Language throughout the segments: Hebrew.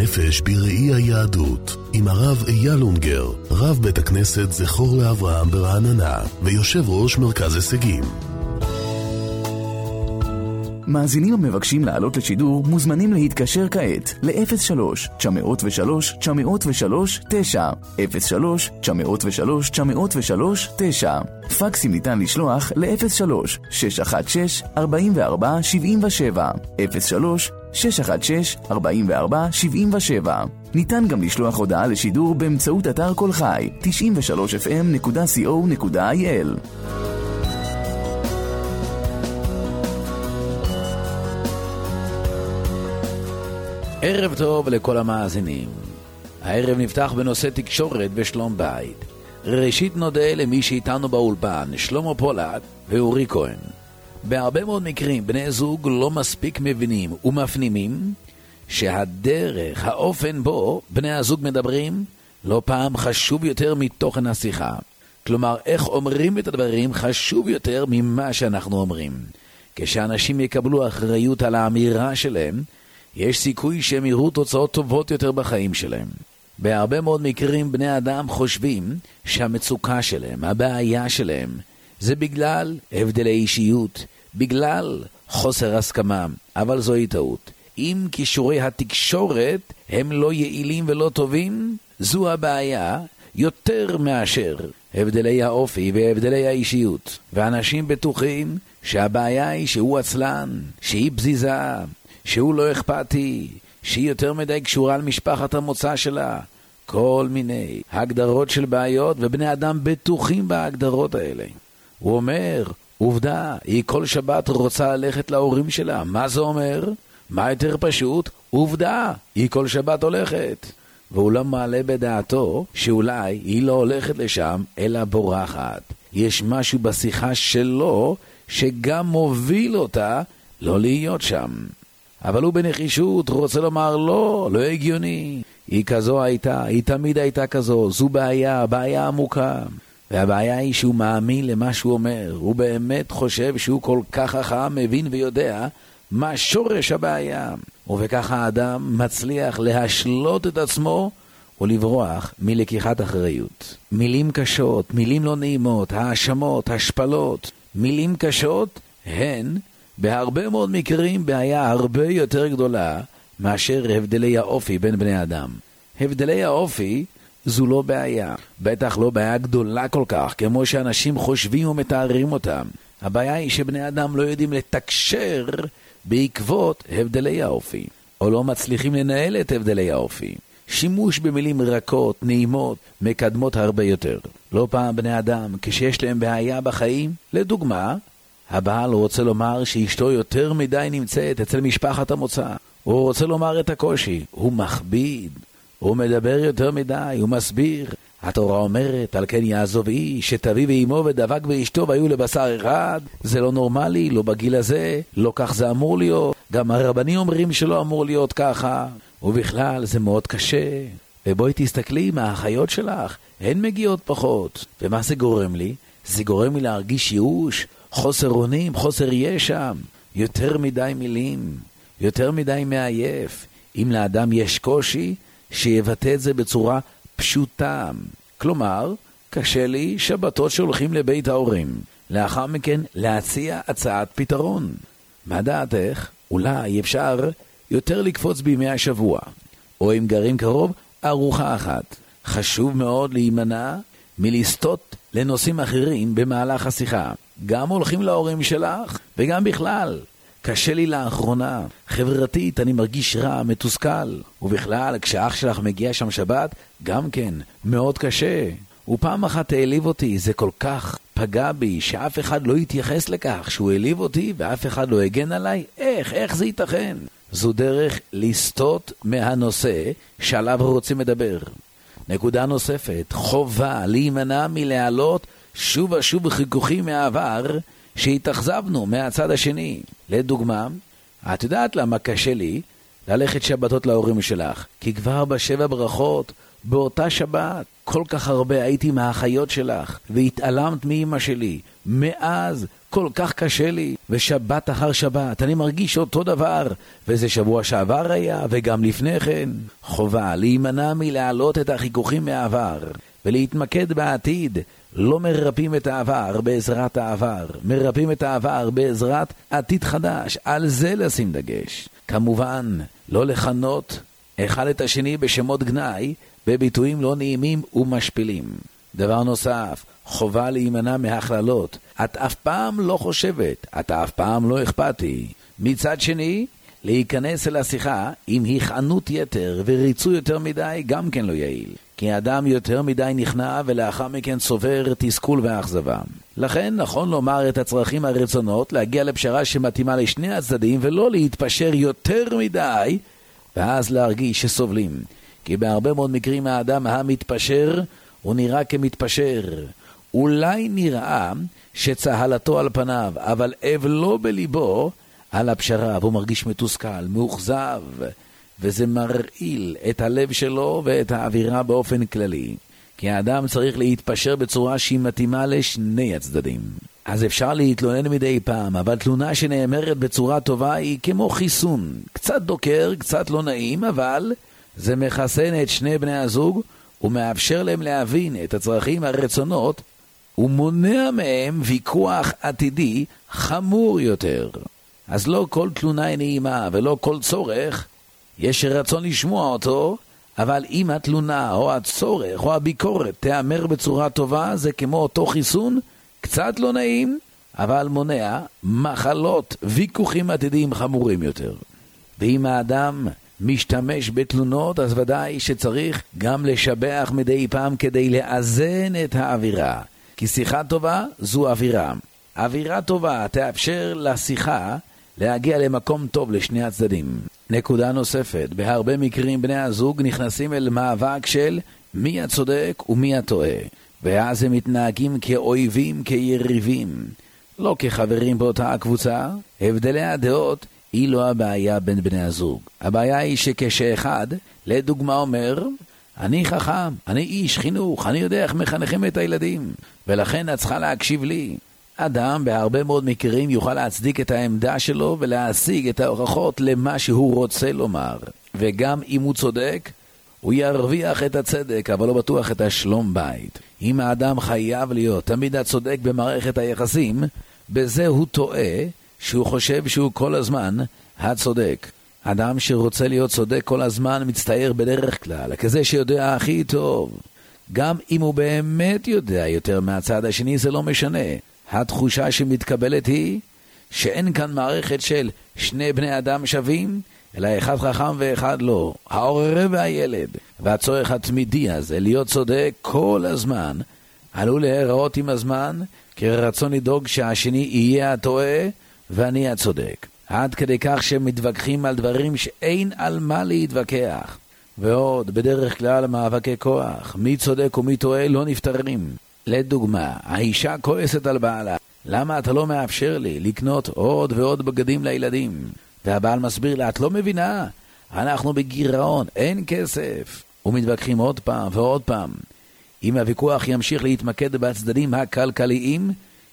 הנפש בראי היהדות עם הרב אייל אונגר, רב בית הכנסת זכור לאברהם ברעננה ויושב ראש מרכז הישגים. מאזינים המבקשים לעלות לשידור מוזמנים להתקשר כעת ל-03-903-903-9 03-903-903-9. פקסים ניתן לשלוח ל-03-616-4477 03-616-4477. ניתן גם לשלוח הודעה לשידור באמצעות אתר כל חי 93fm.co.il. ערב טוב לכל המאזינים. הערב נפתח בנושא תקשורת ושלום בית. ראשית נודה למי שאיתנו באולפן, שלמה פולק ואורי כהן. בהרבה מאוד מקרים בני זוג לא מספיק מבינים ומפנימים שהדרך, האופן בו בני הזוג מדברים, לא פעם חשוב יותר מתוכן השיחה. כלומר, איך אומרים את הדברים חשוב יותר ממה שאנחנו אומרים. כשאנשים יקבלו אחריות על האמירה שלהם, יש סיכוי שהם יראו תוצאות טובות יותר בחיים שלהם. בהרבה מאוד מקרים בני אדם חושבים שהמצוקה שלהם, הבעיה שלהם, זה בגלל הבדלי אישיות, בגלל חוסר הסכמה, אבל זוהי טעות. אם כישורי התקשורת הם לא יעילים ולא טובים, זו הבעיה יותר מאשר הבדלי האופי והבדלי האישיות. ואנשים בטוחים שהבעיה היא שהוא עצלן, שהיא בזיזה, שהוא לא אכפתי, שהיא יותר מדי קשורה על משפחת המוצא שלה. כל מיני הגדרות של בעיות, ובני אדם בטוחים בהגדרות האלה. הוא אומר, עובדה, היא כל שבת רוצה ללכת להורים שלה. מה זה אומר? מה יותר פשוט? עובדה, היא כל שבת הולכת. והוא לא מעלה בדעתו שאולי היא לא הולכת לשם, אלא בורחת. יש משהו בשיחה שלו שגם מוביל אותה לא להיות שם. אבל הוא בנחישות רוצה לומר לא הגיוני. היא כזו הייתה, היא תמיד הייתה כזו. זו בעיה עמוקה. והבעיה היא שהוא מאמין למה שהוא אומר. הוא באמת חושב שהוא כל כך חכם, מבין ויודע מה שורש הבעיה. ובכך האדם מצליח להשלות את עצמו ולברוח מלקיחת אחריות. מילים קשות, מילים לא נעימות, האשמות, השפלות, מילים קשות הן בהרבה מאוד מקרים בעיה הרבה יותר גדולה מאשר הבדלי האופי בין בני אדם. הבדלי האופי זו לא בעיה, בטח לא בעיה גדולה כל כך כמו שאנשים חושבים ומתארים אותם. הבעיה היא שבני אדם לא יודעים לתקשר בעקבות הבדלי האופי, או לא מצליחים לנהל את הבדלי האופי. שימוש במילים רכות, נעימות, מקדמות הרבה יותר. לא פעם בני אדם, כשיש להם בעיה בחיים, לדוגמה, הבעל רוצה לומר שאשתו יותר מדי נמצאת אצל משפחת המוצא. הוא רוצה לומר את הקושי, הוא מכביד, הוא מדבר יותר מדי, הוא מסביר. התורה אומרת, על כן יעזוב איש, שתביא ואימו ודבק ואשתו והיו לבשר אחד. זה לא נורמלי, לא בגיל הזה, לא כך זה אמור להיות. גם הרבנים אומרים שלא אמור להיות ככה. ובכלל זה מאוד קשה. ובואי תסתכלי מהאחיות שלך, הן מגיעות פחות. ומה זה גורם לי? זה גורם לי להרגיש ייאוש, חוסר אונים, חוסר ישע, יותר מדי מילים, יותר מדי מעייף. אם לאדם יש קושי, שיבטא את זה בצורה פשוטה. כלומר, קשה לי שבתות שהולכים לבית ההורים. לאחר מכן להציע הצעת פתרון. מה דעתך? אולי אפשר יותר לקפוץ בימי השבוע. או אם גרים קרוב, ארוחה אחת. חשוב מאוד להימנע מלסטות לנושאים אחרים במהלך השיחה. גם הולכים להורים שלך וגם בכלל. קשה לי לאחרונה, חברתית אני מרגיש רע, מתוסכל. ובכלל, כשאח שלך מגיע שם שבת, גם כן, מאוד קשה. ופעם אחת העליב אותי, זה כל כך פגע בי, שאף אחד לא יתייחס לכך, שהוא העליב אותי ואף אחד לא הגן עליי. איך זה ייתכן? זו דרך לסטות מהנושא שעליו רוצים לדבר. נקודה נוספת, חובה להימנע מלהעלות שוב ושוב חיכוכים מהעבר שהתאכזבנו מהצד השני. לדוגמה, את יודעת למה קשה לי ללכת שבתות להורים שלך? כי כבר בשבע ברכות באותה שבת כל כך הרבה הייתי מהאחיות שלך, והתעלמת מאמא שלי. מאז כל כך קשה לי, ושבת אחר שבת אני מרגיש אותו דבר, וזה שבוע שעבר היה, וגם לפני כן. חובה להימנע מלהעלות את החיכוכים מהעבר, ולהתמקד בעתיד. לא מרפאים את העבר בעזרת העבר, מרפאים את העבר בעזרת עתיד חדש. על זה לשים דגש. כמובן, לא לכנות אחד את השני בשמות גנאי, בביטויים לא נעימים ומשפילים. דבר נוסף, חובה להימנע מהכללות. את אף פעם לא חושבת, את אף פעם לא אכפתי. מצד שני, להיכנס אל השיחה עם היכענות יתר וריצוי יותר מדי גם כן לא יעיל. כי אדם יותר מדי נכנע ולאחר מכן סובר תסכול ואכזבה. לכן נכון לומר את הצרכים הרצונות, להגיע לפשרה שמתאימה לשני הצדדים ולא להתפשר יותר מדי ואז להרגיש שסובלים. כי בהרבה מאוד מקרים האדם המתפשר הוא נראה כמתפשר. אולי נראה שצהלתו על פניו, אבל אבלו בליבו על הפשרה, והוא מרגיש מתוסכל, מאוכזב, וזה מרעיל את הלב שלו ואת האווירה באופן כללי. כי האדם צריך להתפשר בצורה שהיא מתאימה לשני הצדדים. אז אפשר להתלונן מדי פעם, אבל תלונה שנאמרת בצורה טובה היא כמו חיסון. קצת דוקר, קצת לא נעים, אבל זה מחסן את שני בני הזוג, ומאפשר להם להבין את הצרכים הרצונות, ומונע מהם ויכוח עתידי חמור יותר. אז לא כל תלונה היא נעימה, ולא כל צורך יש רצון לשמוע אותו, אבל אם התלונה או הצורך או הביקורת תאמר בצורה טובה, זה כמו אותו חיסון, קצת לא נעים, אבל מונע מחלות, ויכוחים עתידיים חמורים יותר. ואם האדם משתמש בתלונות, אז ודאי שצריך גם לשבח מדי פעם כדי לאזן את האווירה. כי שיחה טובה זו אווירה. אווירה טובה תאפשר לשיחה להגיע למקום טוב לשני הצדדים. נקודה נוספת, בהרבה מקרים בני הזוג נכנסים אל מאבק של מי הצודק ומי הטועה. ואז הם מתנהגים כאויבים, כיריבים, לא כחברים באותה הקבוצה. הבדלי הדעות היא לא הבעיה בין בני הזוג. הבעיה היא שכשאחד, לדוגמה אומר, אני חכם, אני איש חינוך, אני יודע איך מחנכים את הילדים, ולכן את צריכה להקשיב לי. אדם בהרבה מאוד מקרים יוכל להצדיק את העמדה שלו ולהשיג את ההוכחות למה שהוא רוצה לומר. וגם אם הוא צודק, הוא ירוויח את הצדק, אבל לא בטוח את השלום בית. אם האדם חייב להיות תמיד הצודק במערכת היחסים, בזה הוא טועה, שהוא חושב שהוא כל הזמן הצודק. אדם שרוצה להיות צודק כל הזמן מצטייר בדרך כלל, כזה שיודע הכי טוב. גם אם הוא באמת יודע יותר מהצד השני, זה לא משנה. התחושה שמתקבלת היא שאין כאן מערכת של שני בני אדם שווים, אלא אחד חכם ואחד לא. ההורה והילד. והצורך התמידי הזה להיות צודק כל הזמן עלול להיראות עם הזמן כרצון לדאוג שהשני יהיה הטועה ואני הצודק. עד כדי כך שמתווכחים על דברים שאין על מה להתווכח. ועוד, בדרך כלל מאבקי כוח, מי צודק ומי טועה לא נפטרים. לדוגמה, האישה כועסת על בעלה, למה אתה לא מאפשר לי לקנות עוד ועוד בגדים לילדים? והבעל מסביר לה, את לא מבינה, אנחנו בגירעון, אין כסף. ומתווכחים עוד פעם ועוד פעם. אם הוויכוח ימשיך להתמקד בצדדים הכלכליים,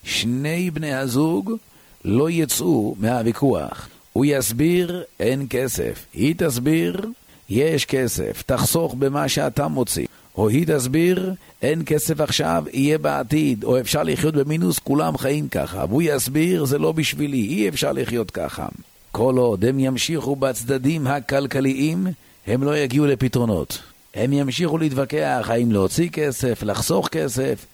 שני בני הזוג לא יצאו מהוויכוח. הוא יסביר, אין כסף. היא תסביר, יש כסף, תחסוך במה שאתה מוציא. או היא תסביר, אין כסף עכשיו, יהיה בעתיד, או אפשר לחיות במינוס, כולם חיים ככה. והוא יסביר, זה לא בשבילי, אי אפשר לחיות ככה. כל עוד הם ימשיכו בצדדים הכלכליים, הם לא יגיעו לפתרונות. הם ימשיכו להתווכח, האם להוציא כסף, לחסוך כסף.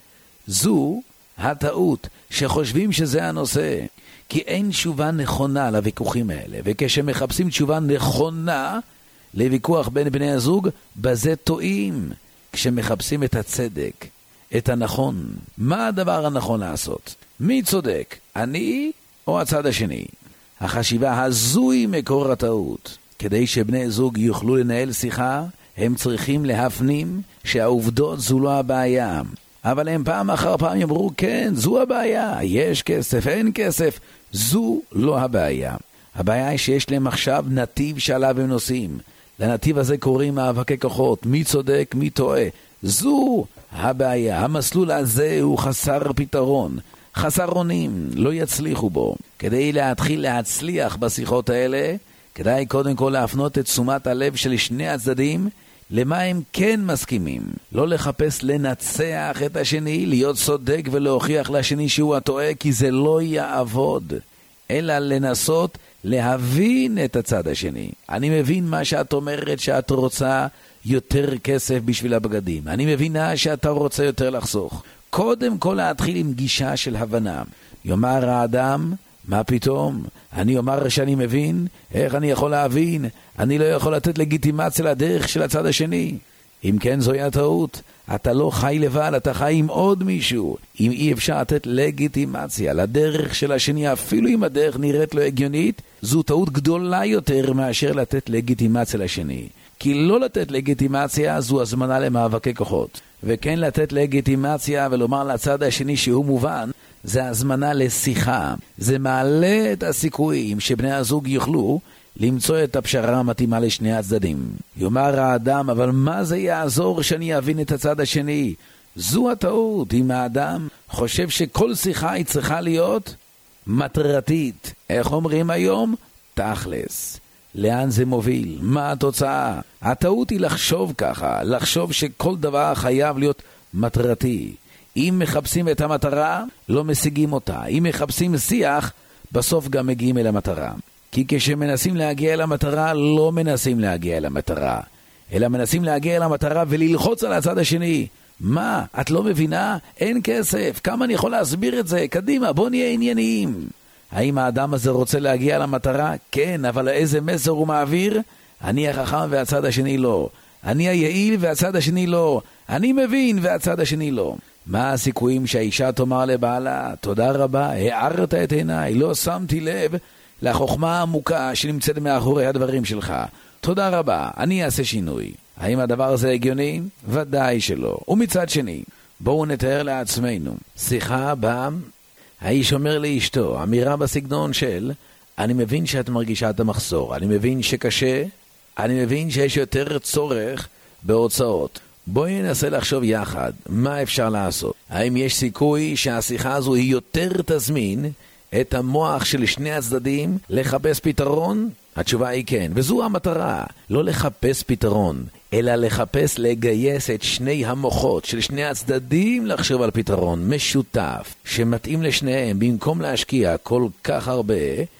זו הטעות, שחושבים שזה הנושא. כי אין תשובה נכונה לוויכוחים האלה, וכשמחפשים תשובה נכונה לוויכוח בין בני הזוג, בזה טועים. כשמחפשים את הצדק, את הנכון, מה הדבר הנכון לעשות? מי צודק? אני או הצד השני? החשיבה הזו היא מקור הטעות. כדי שבני זוג יוכלו לנהל שיחה, הם צריכים להפנים שהעובדות זו לא הבעיה. אבל הם פעם אחר פעם יאמרו, כן, זו הבעיה. יש כסף, אין כסף. זו לא הבעיה. הבעיה היא שיש להם עכשיו נתיב שעליו הם נוסעים. לנתיב הזה קוראים מאבקי כוחות, מי צודק, מי טועה. זו הבעיה. המסלול הזה הוא חסר פתרון, חסר אונים, לא יצליחו בו. כדי להתחיל להצליח בשיחות האלה, כדאי קודם כל להפנות את תשומת הלב של שני הצדדים למה הם כן מסכימים. לא לחפש לנצח את השני, להיות צודק ולהוכיח לשני שהוא הטועה, כי זה לא יעבוד. אלא לנסות להבין את הצד השני. אני מבין מה שאת אומרת, שאת רוצה יותר כסף בשביל הבגדים. אני מבינה שאתה רוצה יותר לחסוך. קודם כל להתחיל עם גישה של הבנה. יאמר האדם, מה פתאום? אני אומר שאני מבין? איך אני יכול להבין? אני לא יכול לתת לגיטימציה לדרך של הצד השני. אם כן, זוהי הטעות. אתה לא חי לבד, אתה חי עם עוד מישהו. אם אי אפשר לתת לגיטימציה לדרך של השני, אפילו אם הדרך נראית לא הגיונית, זו טעות גדולה יותר מאשר לתת לגיטימציה לשני. כי לא לתת לגיטימציה זו הזמנה למאבקי כוחות. וכן לתת לגיטימציה ולומר לצד השני שהוא מובן, זה הזמנה לשיחה. זה מעלה את הסיכויים שבני הזוג יוכלו למצוא את הפשרה המתאימה לשני הצדדים. יאמר האדם, אבל מה זה יעזור שאני אבין את הצד השני? זו הטעות. אם האדם חושב שכל שיחה היא צריכה להיות מטרתית, איך אומרים היום? תכלס. לאן זה מוביל? מה התוצאה? הטעות היא לחשוב ככה, לחשוב שכל דבר חייב להיות מטרתי. אם מחפשים את המטרה, לא משיגים אותה. אם מחפשים שיח, בסוף גם מגיעים אל המטרה. כי כשמנסים להגיע אל המטרה, לא מנסים להגיע אל המטרה, אלא מנסים להגיע אל המטרה וללחוץ על הצד השני. מה? את לא מבינה? אין כסף. כמה אני יכול להסביר את זה? קדימה, בוא נהיה ענייניים. האם האדם הזה רוצה להגיע למטרה? כן, אבל איזה מסר הוא מעביר? אני החכם והצד השני לא. אני היעיל והצד השני לא. אני מבין והצד השני לא. מה הסיכויים שהאישה תאמר לבעלה, תודה רבה, הערת את עיניי, לא שמתי לב לחוכמה העמוקה שנמצאת מאחורי הדברים שלך. תודה רבה, אני אעשה שינוי. האם הדבר הזה הגיוני? ודאי שלא. ומצד שני, בואו נתאר לעצמנו. שיחה בה, האיש אומר לאשתו, אמירה בסגנון של, אני מבין שאת מרגישה את המחסור, אני מבין שקשה, אני מבין שיש יותר צורך בהוצאות. בואי ננסה לחשוב יחד, מה אפשר לעשות? האם יש סיכוי שהשיחה הזו היא יותר תזמין את המוח של שני הצדדים לחפש פתרון? התשובה היא כן, וזו המטרה, לא לחפש פתרון, אלא לחפש לגייס את שני המוחות של שני הצדדים לחשוב על פתרון משותף, שמתאים לשניהם, במקום להשקיע כל כך הרבה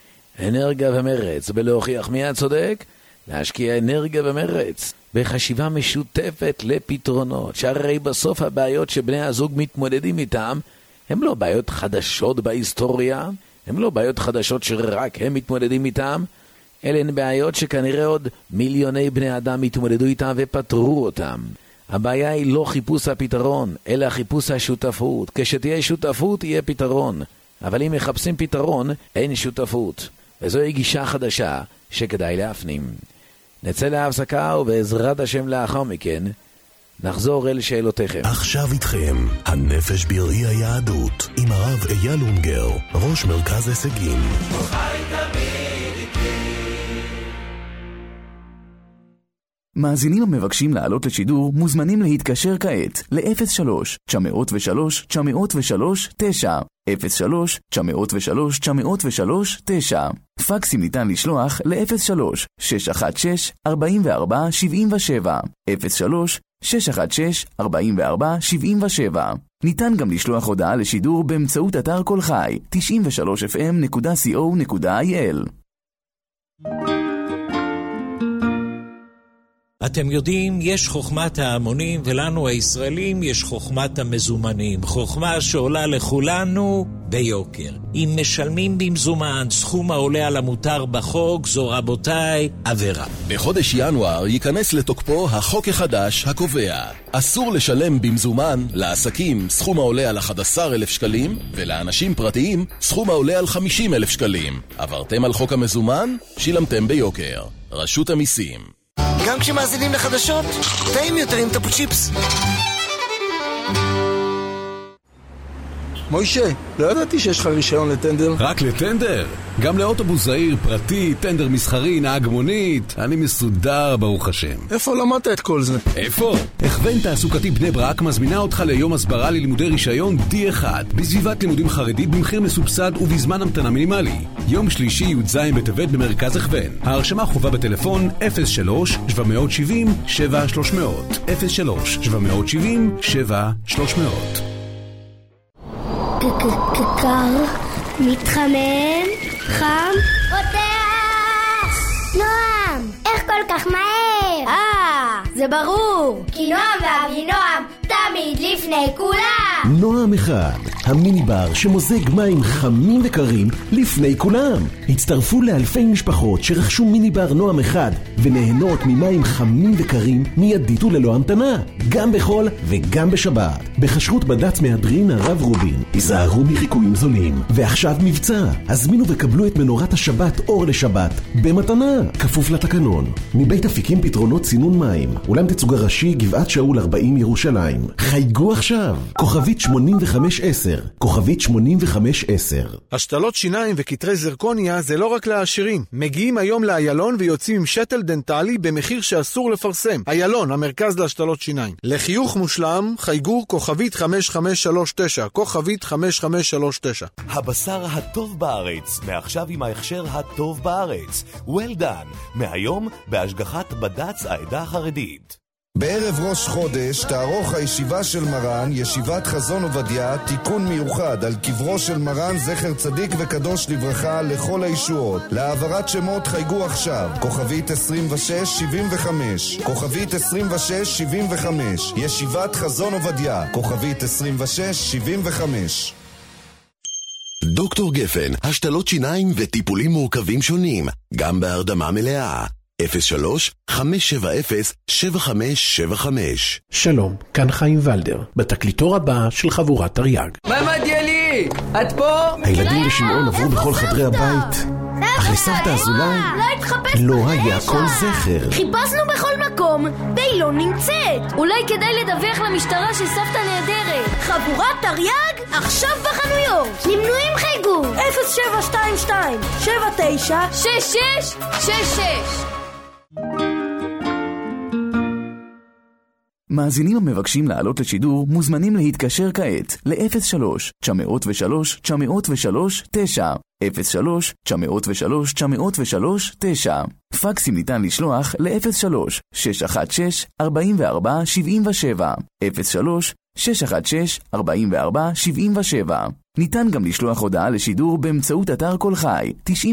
אנרגיה ומרץ, ולהוכיח מי הצודק, להשקיע אנרגיה ומרץ בחשיבה משותפת לפתרונות, שהרי בסוף הבעיות שבני הזוג מתמודדים איתם, הם לא בעיות חדשות בהיסטוריה, הם לא בעיות חדשות שרק הם מתמודדים איתם, אלה הן בעיות שכנראה עוד מיליוני בני אדם התמודדו איתם ופתרו אותם. הבעיה היא לא חיפוש הפתרון, אלא חיפוש השותפות. כשתהיה שותפות יהיה פתרון, אבל אם מחפשים פתרון, אין שותפות. וזוהי גישה חדשה שכדאי להפנים. נצא להפסקה ובעזרת השם לאחר מכן נחזור אל שאלותיכם. עכשיו איתכם, הנפש בראי היהדות, עם הרב אייל אונגר, ראש מרכז הישגים. מאזינים המבקשים לעלות לשידור מוזמנים להתקשר כעת ל-03-903-903-9 03-903-903-9 פקסים ניתן לשלוח ל-03-616-4477 03-616-4477 ניתן גם לשלוח הודעה לשידור באמצעות אתר כל חי 93fm.co.il. אתם יודעים, יש חוכמת ההמונים, ולנו הישראלים יש חוכמת המזומנים. חוכמה שעולה לכולנו ביוקר. אם משלמים במזומן סכום העולה על המותר בחוק, זו רבותיי עבירה. בחודש ינואר ייכנס לתוקפו החוק החדש הקובע. אסור לשלם במזומן לעסקים סכום העולה על 11,000 שקלים, ולאנשים פרטיים סכום העולה על 50,000 שקלים. עברתם על חוק המזומן? שילמתם ביוקר. רשות המיסים. גם כשמאזינים לחדשות, טעים יותר עם טפו צ'יפס. מוישה, לא ידעתי שיש לך רישיון לטנדר. רק לטנדר? גם לאוטובוס זעיר, פרטי, טנדר מסחרי, נהג מונית. אני מסודר, ברוך השם. איפה למדת את כל זה? איפה? הכוון תעסוקתי בני ברק מזמינה אותך ליום הסברה ללימודי רישיון D1 בסביבת לימודים חרדית במחיר מסובסד ובזמן המתנה מינימלי. יום שלישי י"ז בטבת במרכז הכוון. ההרשמה חובה בטלפון 03-770-7300 03-770-7300. קר, מתחמם, חם, רותח! נועם, איך כל כך מהר? זה ברור! כי נועם ואבינועם תמיד לפני כולם! נועם אחד, המיני בר שמוזג מים חמים וקרים לפני כולם. הצטרפו לאלפי משפחות שרכשו מיני בר נועם אחד ונהנות ממים חמים וקרים מיידית וללא המתנה, גם בחול וגם בשבת. בחשרות בד"ץ מהדרין הרב רובין. היזהרו מחיקויים זולים. ועכשיו מבצע, הזמינו וקבלו את מנורת השבת אור לשבת במתנה, כפוף לתקנון. מבית אפיקים פתרונות צינון מים, אולם תצוגה ראשי גבעת שאול 40 ירושלים. חייגו עכשיו, כוכבית 8510, כוכבית 8510. השתלות שיניים וכתרי זרקוניה זה לא רק לעשירים. מגיעים היום לאיילון ויוצאים עם שתל דנטלי במחיר שאסור לפרסם. איילון, המרכז להשתלות שיניים. לחיוך מושלם, חייגו כוכבית 5539, כוכבית 5539. הבשר הטוב בארץ, מעכשיו עם ההכשר הטוב בארץ. Well done, מהיום בהשגחת בד"ץ העדה החרדית. בערב ראש חודש תערוך הישיבה של מרן, ישיבת חזון עובדיה, תיקון מיוחד על קברו של מרן זכר צדיק וקדוש לברכה לכל הישועות. להעברת שמות חייגו עכשיו, כוכבית 2675, כוכבית 2675, ישיבת חזון עובדיה, כוכבית 2675. דוקטור גפן, השתלות שיניים וטיפולים מורכבים שונים, גם בהרדמה מלאה. 03-570-7575. שלום, כאן חיים ולדר, בתקליטור הבא של חבורת תרי"ג. ממד ילי, את פה? הילדים ושמעון עברו בכל חדרי הבית, אך לסבתא אזולאי לא היה כל זכר. חיפשנו בכל מקום, והיא לא נמצאת. אולי כדאי לדווח למשטרה שסבתא נהדרת. חבורת תרי"ג עכשיו בחנויות. למנויים חייגו 0722-796666. מאזינים המבקשים לעלות לשידור מוזמנים להתקשר כעת ל-03-903-903-9 03-903-903-9. פקסים ניתן לשלוח ל-03-616-4477 03-616-4477. ניתן גם לשלוח הודעה לשידור באמצעות אתר כל חי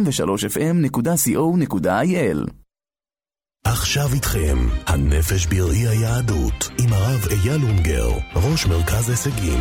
93fm.co.il. עכשיו איתכם, הנפש בראי היהדות, עם הרב אייל אונגר, ראש מרכז הישגים.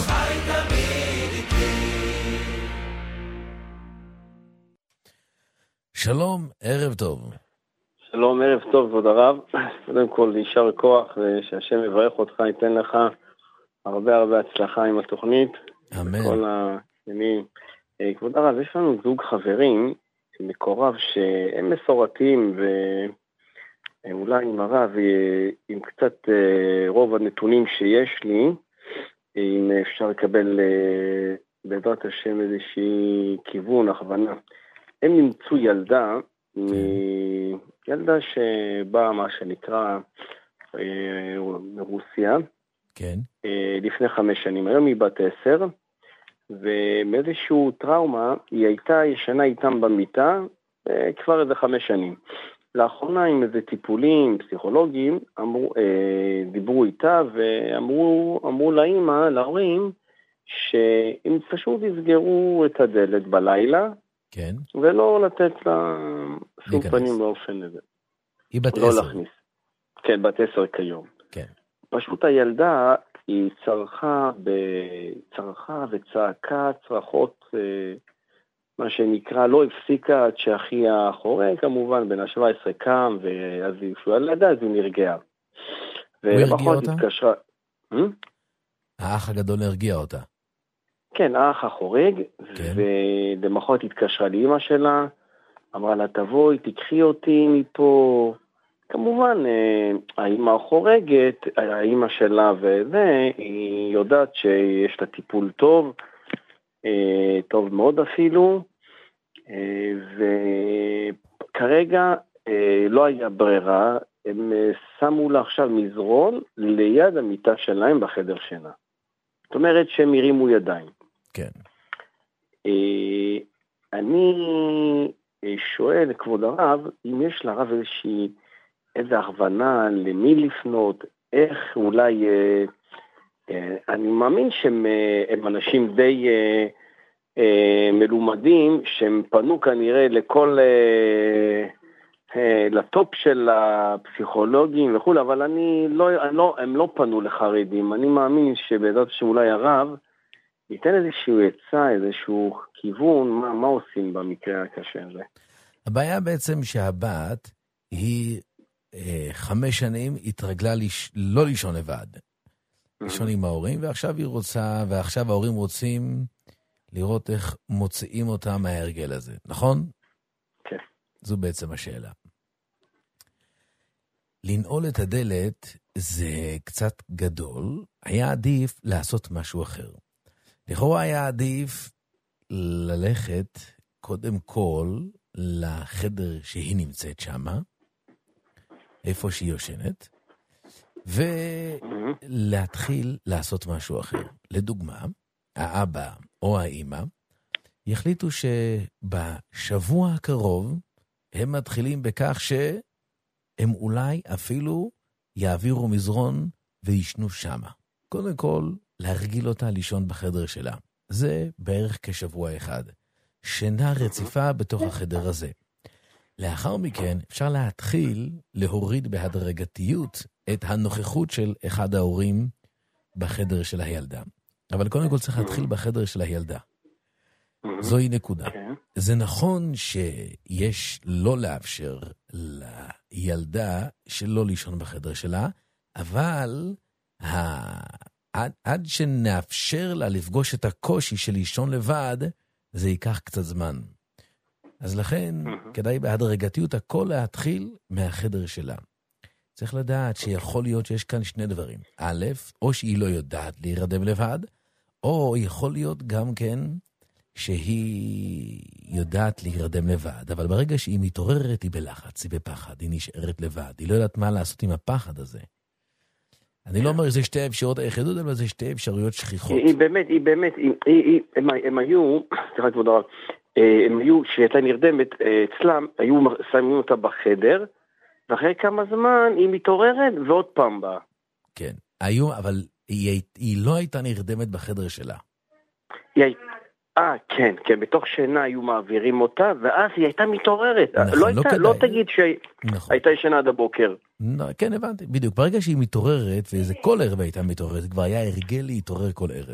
שלום, ערב טוב. שלום, ערב טוב, כבוד הרב. קודם כל, יישר כוח, ושהשם יברך אותך, ייתן לך הרבה הצלחה עם התוכנית. אמן. כל העניינים. כבוד הרב, יש לנו זוג חברים, מקורב, שהם מסורתיים, ואולי עם הרב, עם קצת רוב הנתונים שיש לי, אם אפשר לקבל בעזרת השם איזושהי כיוון, הכוונה. הם נמצאו ילדה, ילדה שבאה מה שנקרא מרוסיה, כן. לפני 5 שנים. היום היא בת 10, ומאיזשהו טראומה, היא הייתה ישנה איתם במיטה, כבר איזה 5 שנים. לאחרונה עם איזה טיפולים פסיכולוגיים, דיברו איתה, ואמרו לאמא, להורים, שהם פשוט יסגרו את הדלת בלילה, כן. ולא לתת לה שום פנים באופן הזה. היא בת 10. לא להכניס. כן, בת 10 כיום. כן. פשוט הילדה, היא צרחה וצעקה צרחות, מה שנקרא, לא הפסיקה עד שאחיה חורג, כמובן, בן ה-17 קם, ואז היא ילדה, אז היא נרגעה. הוא הרגיע אותה? התקשרה... האח הגדול הרגיע אותה. כן, האח החורג, כן. ולמחרת התקשרה לאמא שלה, אמרה לה, תבואי, תקחי אותי מפה. כמובן, האמא החורגת, האמא שלה וזה, היא יודעת שיש לה טיפול טוב, טוב מאוד אפילו, וכרגע לא היה ברירה, הם שמו לה עכשיו מזרון ליד המיטה שלהם בחדר שינה. זאת אומרת שהם הרימו ידיים. כן. אני שואל, כבוד הרב, אם יש לרב איזו הכוונה למי לפנות, איך אולי, אני מאמין שהם אנשים די מלומדים, שהם פנו כנראה לטופ של הפסיכולוגים וכו', אבל הם לא פנו לחרדים. אני מאמין שבעזרת שאולי הרב ייתן איזשהו עצה, איזשהו כיוון, מה עושים במקרה הקשה הזה. הבעיה בעצם שהבת היא 5 שנים התרגלה לא לישון לבד. לישון עם ההורים, ועכשיו היא רוצה, ועכשיו ההורים רוצים לראות איך מוציאים אותה מההרגל הזה. נכון? כן. זו בעצם השאלה. לנעול את הדלת זה קצת גדול, היה עדיף לעשות משהו אחר. לכאורה היה עדיף ללכת קודם כל לחדר שהיא נמצאת שמה, איפה שהיא יושנת, ולהתחיל לעשות משהו אחר. לדוגמה, האבא או האמא יחליטו שבשבוע הקרוב הם מתחילים בכך שהם אולי אפילו יעבירו מזרון וישנו שמה. קודם כל, להרגיל אותה לישון בחדר שלה. זה בערך כשבוע אחד. שינה רציפה בתוך החדר הזה. לאחר מכן אפשר להתחיל להוריד בהדרגתיות את הנוכחות של אחד ההורים בחדר של הילדה. אבל קודם כל צריך להתחיל בחדר של הילדה. זוהי נקודה. זה נכון שיש לא לאפשר לילדה שלא לישון בחדר שלה, אבל עד שנאפשר לה לפגוש את הקושי של לישון לבד, זה ייקח קצת זמן. אז לכן, כדאי בהדרגתיות הכל להתחיל מהחדר שלה. צריך לדעת שיכול להיות שיש כאן 2 דברים. א', או שהיא לא יודעת להירדם לבד, או יכול להיות גם כן שהיא יודעת להירדם לבד, אבל ברגע שהיא מתעוררת היא בלחץ, היא בפחד, היא נשארת לבד, היא לא יודעת מה לעשות עם הפחד הזה. אני לא אומר שזה 2 אפשרויות היחידות, אבל זה 2 אפשרויות שכיחות. היא באמת, הם היו, סליחה כבוד הרב, הם היו, שהייתה נרדמת אצלם, היו שמים אותה בחדר, ואחרי כמה זמן היא מתעוררת ועוד פעם באה. כן, אבל היא לא הייתה נרדמת בחדר שלה. כן, בתוך שינה היו מעבירים אותה, ואז היא הייתה מתעוררת. לא תגיד שהייתה ישנה עד הבוקר. כן, הבנתי, בדיוק. ברגע שהיא מתעוררת, ואיזה כל ערב הייתה מתעוררת, כבר היה הרגל להתעורר כל ערב.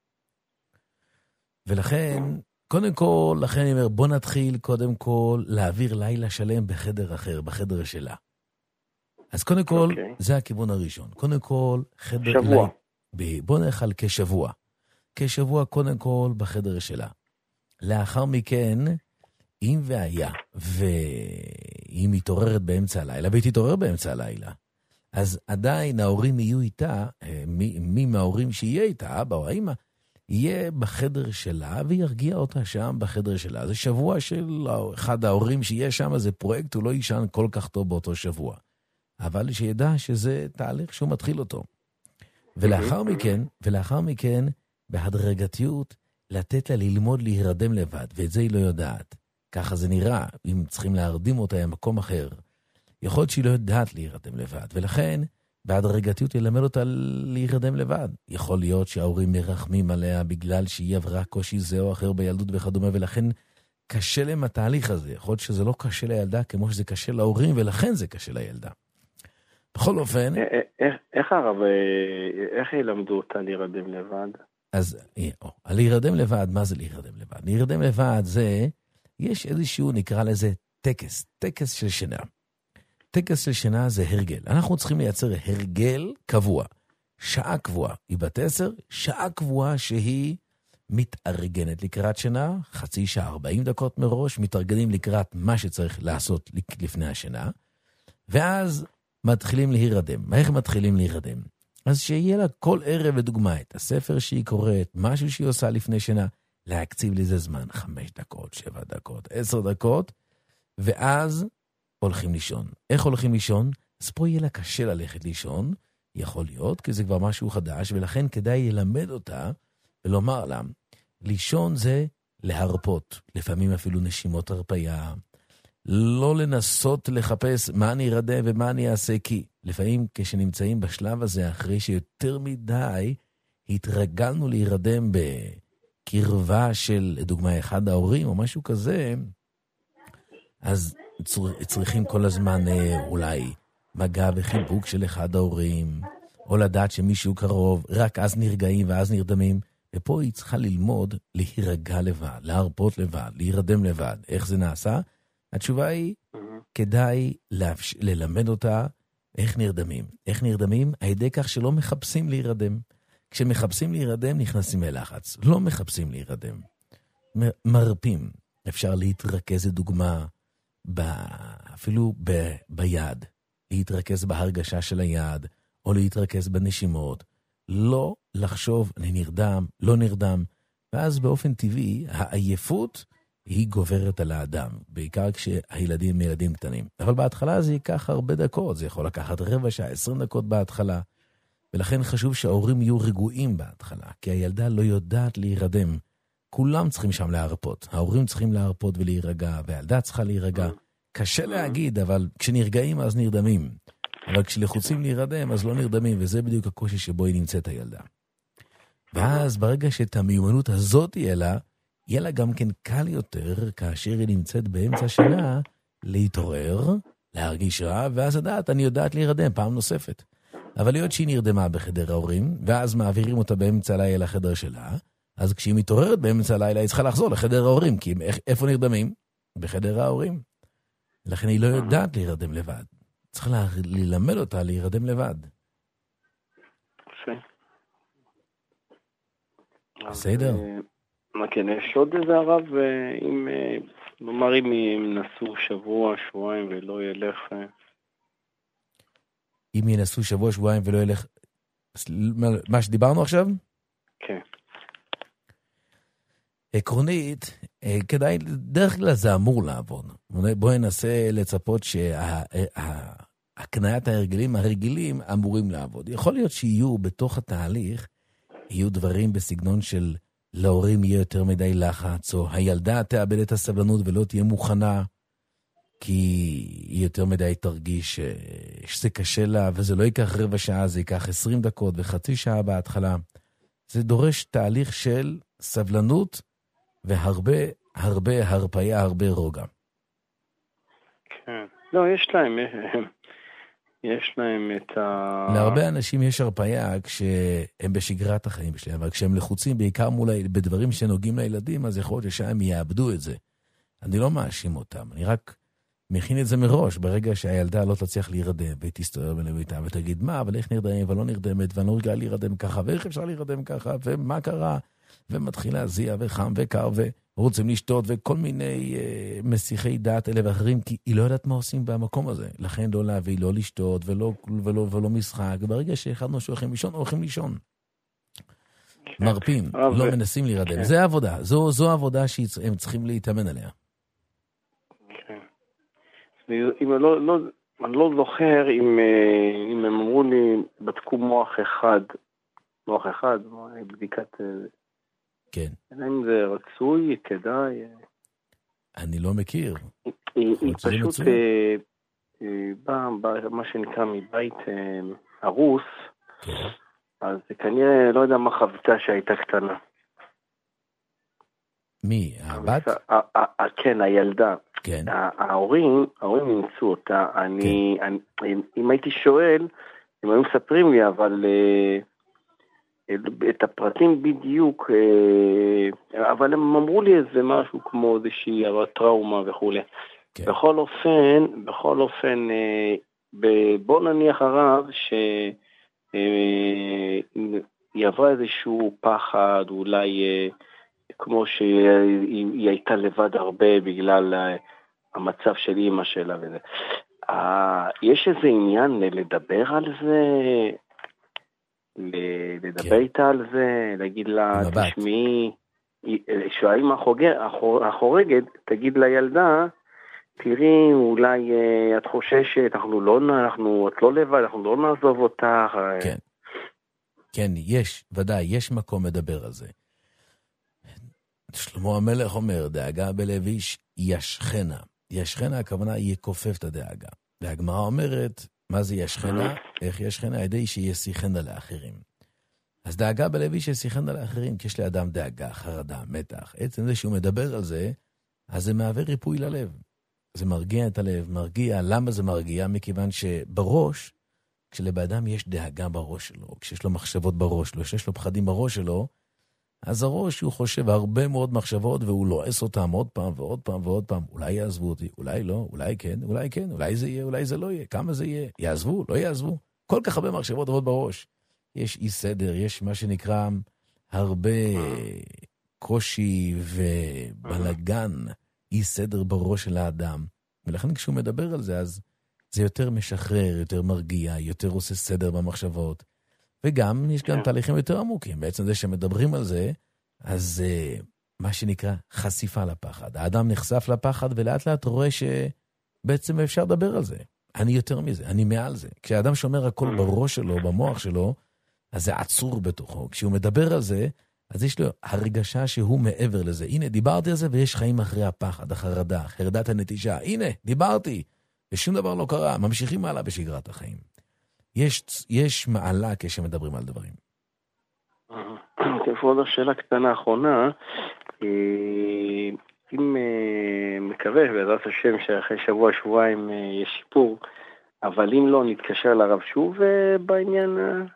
ולכן, קודם כל, לכן אני אומר, בוא נתחיל קודם כל להעביר לילה שלם בחדר אחר, בחדר שלה. אז קודם כל, זה הכיוון הראשון. קודם כל, חדר... שבוע. בוא נלך כשבוע. כשבוע קודם כל בחדר שלה. לאחר מכן, אם והיה, והיא מתעוררת באמצע הלילה, והיא תתעורר באמצע הלילה, אז עדיין ההורים יהיו איתה, מי מההורים שיהיה איתה, אבא או האמא, יהיה בחדר שלה, וירגיע אותה שם בחדר שלה. זה שבוע של אחד ההורים שיהיה שם, זה פרויקט, הוא לא יישן כל כך טוב באותו שבוע. אבל שידע שזה תהליך שהוא מתחיל אותו. ולאחר מכן, בהדרגתיות, לתת לה ללמוד להירדם לבד, ואת זה היא לא יודעת. ככה זה נראה, אם צריכים להרדים אותה במקום אחר. יכול להיות שהיא לא יודעת להירדם לבד, ולכן, בהדרגתיות ילמד אותה להירדם לבד. יכול להיות שההורים מרחמים עליה בגלל שהיא עברה קושי זה או אחר בילדות וכדומה, ולכן קשה להם התהליך הזה. יכול להיות שזה לא קשה לילדה כמו שזה קשה להורים, ולכן זה קשה לילדה. בכל אופן... איך ילמדו אותה להירדם לבד? אז, להירדם לבד, מה זה להירדם לבד? להירדם לבד זה, יש איזשהו, נקרא לזה טקס של שינה. טקס של שינה זה הרגל. אנחנו צריכים לייצר הרגל קבוע. שעה קבועה. היא בת 10, שעה קבועה שהיא מתארגנת לקראת שינה, חצי שעה, 40 דקות מראש, מתארגנים לקראת מה שצריך לעשות לפני השינה, ואז מתחילים להירדם. איך מתחילים להירדם? אז שיהיה לה כל ערב לדוגמה את הספר שהיא קוראת, משהו שהיא עושה לפני שינה, להקציב לזה זמן, 5 דקות, 7 דקות, 10 דקות, ואז הולכים לישון. איך הולכים לישון? אז פה יהיה לה קשה ללכת לישון, יכול להיות, כי זה כבר משהו חדש, ולכן כדאי ללמד אותה, ולומר לה, לישון זה להרפות, לפעמים אפילו נשימות הרפיה, לא לנסות לחפש מה אני ארדם ומה אני אעשה, כי לפעמים כשנמצאים בשלב הזה, אחרי שיותר מדי התרגלנו להירדם בקרבה של, לדוגמה, אחד ההורים או משהו כזה, אז צריכים כל הזמן אולי מגע וחיבוק של אחד ההורים, או לדעת שמישהו קרוב, רק אז נרגעים ואז נרדמים, ופה היא צריכה ללמוד להירגע לבד, להרפות לבד, להירדם לבד. איך זה נעשה? התשובה היא, כדאי ללמד אותה איך נרדמים. איך נרדמים? על ידי כך שלא מחפשים להירדם. כשמחפשים להירדם, נכנסים ללחץ. לא מחפשים להירדם. מרפים. אפשר להתרכז, לדוגמה, אפילו ביד. להתרכז בהרגשה של היד, או להתרכז בנשימות. לא לחשוב, אני נרדם, לא נרדם. ואז באופן טבעי, העייפות היא גוברת על האדם, בעיקר כשהילדים הם ילדים קטנים. אבל בהתחלה זה ייקח הרבה דקות, זה יכול לקחת רבע שעה, 20 דקות בהתחלה. ולכן חשוב שההורים יהיו רגועים בהתחלה, כי הילדה לא יודעת להירדם. כולם צריכים שם להרפות. ההורים צריכים להרפות ולהירגע, והילדה צריכה להירגע. קשה להגיד, אבל כשנרגעים אז נרדמים. אבל כשלחוצים להירדם אז לא נרדמים, וזה בדיוק הקושי שבו היא נמצאת הילדה. ואז ברגע שאת המיומנות הזאת יהיה לה גם כן קל יותר, כאשר היא נמצאת באמצע שנה, להתעורר, להרגיש רע, ואז אני יודעת להירדם פעם נוספת. אבל להיות שהיא נרדמה בחדר ההורים, ואז מעבירים אותה באמצע הלילה לחדר שלה, אז כשהיא מתעוררת באמצע הלילה, היא צריכה לחזור לחדר ההורים, כי איפה נרדמים? בחדר ההורים. לכן היא לא יודעת להירדם לבד. צריך ללמד אותה להירדם לבד. בסדר? כן, יש עוד איזה הרב, נאמר אם ינסו שבוע, שבועיים ולא ילך... אם ינסו שבוע, שבועיים ולא ילך... מה שדיברנו עכשיו? כן. עקרונית, כדאי, דרך כלל זה אמור לעבוד. בואי ננסה לצפות שהקניית ההרגלים הרגילים אמורים לעבוד. יכול להיות שיהיו בתוך התהליך, יהיו דברים בסגנון של להורים יהיה יותר מדי לחץ, או הילדה תאבד את הסבלנות ולא תהיה מוכנה, כי היא יותר מדי תרגיש שזה קשה לה, וזה לא ייקח רבע שעה, זה ייקח 20 דקות וחצי שעה בהתחלה. זה דורש תהליך של סבלנות, והרבה הרפיה, הרבה רוגע. כן. לא, יש להם את להרבה אנשים יש הרפיה כשהם בשגרת החיים שלהם, אבל כשהם לחוצים בעיקר בדברים שנוגעים לילדים, אז יכול להיות שהם יאבדו את זה. אני לא מאשים אותם, אני רק מכין את זה מראש, ברגע שהילדה לא תצליח להירדם, והיא תסתובב לביתה ותגיד, מה, אבל איך נרדמים, ולא נרדמת, ואני לא רגע להירדם ככה, ואיך אפשר להירדם ככה, ומה קרה? ומתחיל להזיע וחם וקר, ורוצים לשתות, וכל מיני מסיחי דעת אלה ואחרים, כי היא לא יודעת מה עושים במקום הזה. לכן לא להביא, לא לשתות, ולא משחק, וברגע שאחדנו שהולכים לישון, הולכים לישון. מרפים, לא מנסים להירדם. זה העבודה, זו העבודה שהם צריכים להתאמן עליה. אני לא זוכר אם הם אמרו לי, בדקו מוח אחד, בדיקת... כן. אם זה רצוי, כדאי... אני לא מכיר. היא פשוט באה, מה שנקרא, מבית הרוס, אז כנראה, לא יודע מה חוותה שהייתה קטנה. מי? הבת? כן, הילדה. כן. ההורים נמצאו אותה. אם הייתי שואל, הם היו מספרים לי, אבל את הפרטים בדיוק, אבל הם אמרו לי איזה משהו כמו איזושהי טראומה וכו'. בכל אופן, בוא נניח הרב שהיא עברה איזשהו פחד, אולי כמו שהיא הייתה לבד הרבה בגלל המצב של אמא שלה וזה. יש איזה עניין לדבר על זה, לדבר איתה על זה, להגיד לה, תשמעי, שהאמא החורגת תגיד לילדה, תראי, אולי את חוששת, את לא לבד, אנחנו לא נעזוב אותך. כן. כן, יש, ודאי, יש מקום לדבר על זה. שלמה המלך אומר, דאגה בלב איש ישכנה. ישכנה, הכוונה יכופף את הדאגה. והגמרא אומרת, מה זה ישכנה? איך ישכנה? ידי שישיחנה לאחרים. אז דאגה בלב איש ישיחנה לאחרים, כי יש לאדם דאגה, חרדה, מתח. עצם זה שהוא מדבר על זה, אז זה מהווה ריפוי ללב. זה מרגיע את הלב, מרגיע. למה זה מרגיע? מכיוון שבראש, כשלבאדם יש דאגה בראש שלו, כשיש לו מחשבות בראש שלו, כשיש לו פחדים בראש שלו, אז הראש הוא חושב הרבה מאוד מחשבות, והוא לועס אותם עוד פעם ועוד פעם ועוד פעם. אולי יעזבו אותי, אולי לא, אולי כן, אולי כן, אולי זה יהיה, אולי זה לא יהיה. כמה זה יהיה? יעזבו, לא יעזבו. כל כך הרבה מחשבות עוברות בראש. יש אי סדר, יש מה שנקרא הרבה קושי ובלגן, אי סדר בראש של האדם. ולכן כשהוא מדבר על זה, אז זה יותר משחרר, יותר מרגיע, יותר עושה סדר במחשבות. וגם, יש גם תהליכים יותר עמוקים. בעצם זה שמדברים על זה, אז מה שנקרא חשיפה לפחד. האדם נחשף לפחד, ולאט לאט רואה שבעצם אפשר לדבר על זה. אני יותר מזה, אני מעל זה. כשהאדם שומר הכל בראש שלו, במוח שלו, אז זה עצור בתוכו. כשהוא מדבר על זה, אז יש לו הרגשה שהוא מעבר לזה. הנה, דיברתי על זה, ויש חיים אחרי הפחד, החרדה, חרדת הנטישה. הנה, דיברתי, ושום דבר לא קרה. ממשיכים מעלה בשגרת החיים. יש מעלה כשמדברים על דברים. עוד השאלה קטנה האחרונה, אם מקווה בעזרת השם שאחרי שבוע-שבועיים יש שיפור, אבל אם לא נתקשר לרב שוב בעניין...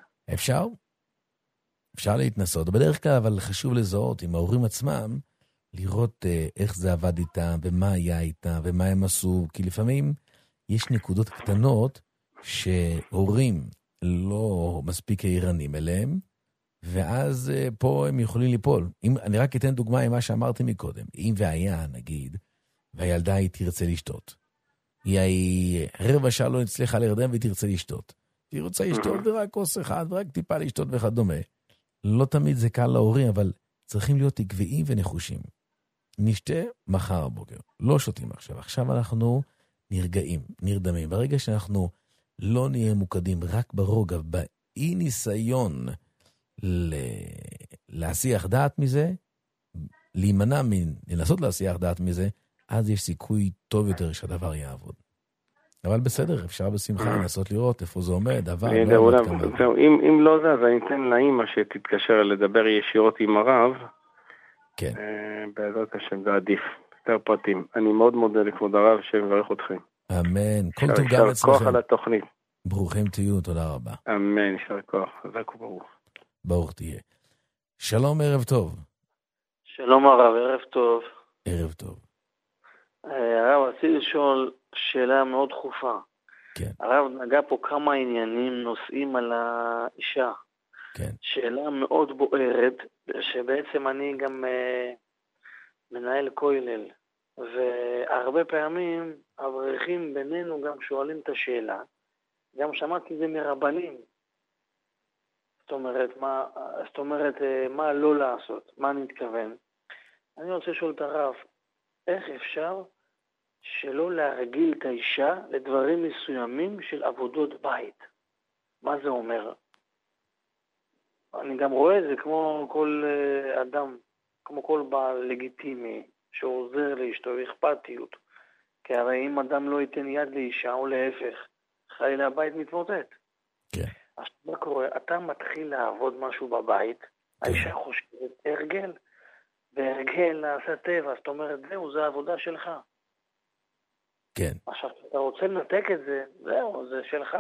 אפשר להתנסות. בדרך כלל אבל חשוב לזהות עם ההורים עצמם, לראות איך זה עבד איתם, ומה היה איתם, ומה הם עשו, כי לפעמים יש נקודות קטנות, שהורים לא מספיק עירנים אליהם, ואז פה הם יכולים ליפול. אני רק אתן דוגמה עם מה שאמרתי מקודם. אם והיה, נגיד, והילדה היא תרצה לשתות. היא רבע שעה לא הצליחה להירדם והיא תרצה לשתות. היא רוצה לשתות ורק כוס אחד, ורק טיפה לשתות וכדומה. לא תמיד זה קל להורים, אבל צריכים להיות עקביים ונחושים. נשתה מחר הבוקר. לא שותים עכשיו. עכשיו אנחנו נרגעים, נרדמים. ברגע שאנחנו לא נהיה מוקדים רק ברוגע, באי ניסיון להשיח דעת מזה, להימנע לנסות להשיח דעת מזה, אז יש סיכוי טוב יותר שהדבר יעבוד. אבל בסדר, אפשר בשמחה לנסות לראות איפה זה עומד, אבל לא עומד כמה. אם לא זה, אז אני אתן לאמא שתתקשר לדבר ישירות עם הרב. כן. בעזרת השם, זה עדיף. יותר פרטים. אני מאוד מודה לכבוד הרב שמברך אתכם. אמן. כל טוב גם אצלכם. כוח על התוכנית. ברוכים תהיו, תודה רבה. אמן, יישר כוח. חזק וברוך. ברוך תהיה. שלום, ערב טוב. שלום הרב, ערב טוב. ערב טוב. הרב, רציתי לשאול שאלה מאוד דחופה. כן. הרב נגע פה כמה עניינים נושאים על האישה. כן. שאלה מאוד בוערת, שבעצם אני גם מנהל כולל, והרבה פעמים אברכים בינינו גם שואלים את השאלה, גם שמעתי זה מרבנים. זאת אומרת, מה לא לעשות, מה אני מתכוון. אני רוצה לשאול את הרב, איך אפשר שלא להרגיל את האישה לדברים מסוימים של עבודות בית? מה זה אומר? אני גם רואה את זה כמו כל אדם, כמו כל בעל לגיטימי שעוזר לאשתו, אכפתיות. כי הרי אם אדם לא ייתן יד לאישה או להפך, חלילה הבית מתמוטט. כן. אז מה קורה? אתה מתחיל לעבוד משהו בבית, האישה חושבת הרגל, והרגל נעשה טבע, זאת אומרת, זהו, זה העבודה שלך. כן. עכשיו, אתה רוצה לנתק את זה, זהו, זה שלך,